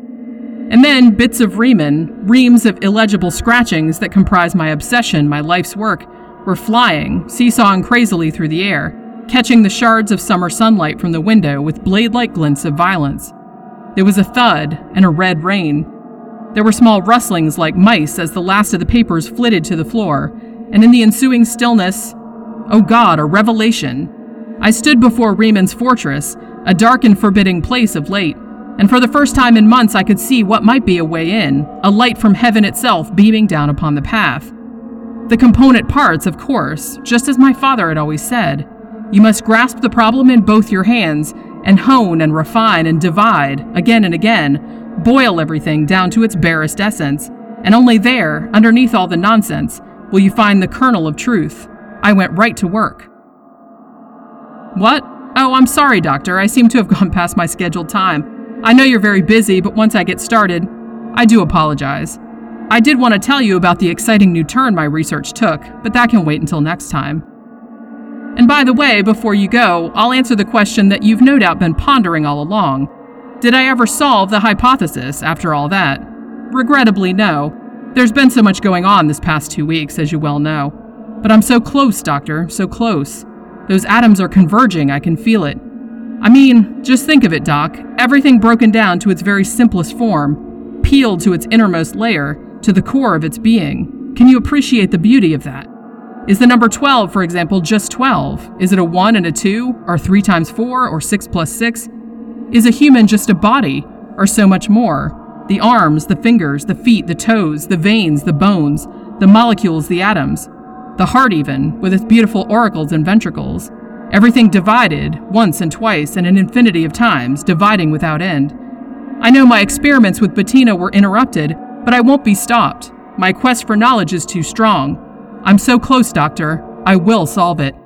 And then bits of Riemann, reams of illegible scratchings that comprise my obsession, my life's work, were flying, seesawing crazily through the air, catching the shards of summer sunlight from the window with blade-like glints of violence. There was a thud and a red rain. There were small rustlings like mice as the last of the papers flitted to the floor, and in the ensuing stillness, oh God, a revelation. I stood before Riemann's fortress, a dark and forbidding place of late, and for the first time in months I could see what might be a way in, a light from heaven itself beaming down upon the path. The component parts, of course, just as my father had always said. You must grasp the problem in both your hands, and hone and refine and divide, again and again, boil everything down to its barest essence, and only there, underneath all the nonsense, will you find the kernel of truth. I went right to work. What? Oh, I'm sorry, Doctor. I seem to have gone past my scheduled time. I know you're very busy, but once I get started, I do apologize. I did want to tell you about the exciting new turn my research took, but that can wait until next time. And by the way, before you go, I'll answer the question that you've no doubt been pondering all along. Did I ever solve the hypothesis after all that? Regrettably, no. There's been so much going on this past 2 weeks, as you well know. But I'm so close, Doctor, so close. Those atoms are converging, I can feel it. I mean, just think of it, Doc. Everything broken down to its very simplest form, peeled to its innermost layer, to the core of its being. Can you appreciate the beauty of that? Is the number 12, for example, just 12? Is it a 1 and a 2, or 3 times 4, or 6 plus 6? Is a human just a body, or so much more? The arms, the fingers, the feet, the toes, the veins, the bones, the molecules, the atoms. The heart even, with its beautiful auricles and ventricles. Everything divided, once and twice and an infinity of times, dividing without end. I know my experiments with Bettina were interrupted, but I won't be stopped. My quest for knowledge is too strong. I'm so close, Doctor. I will solve it.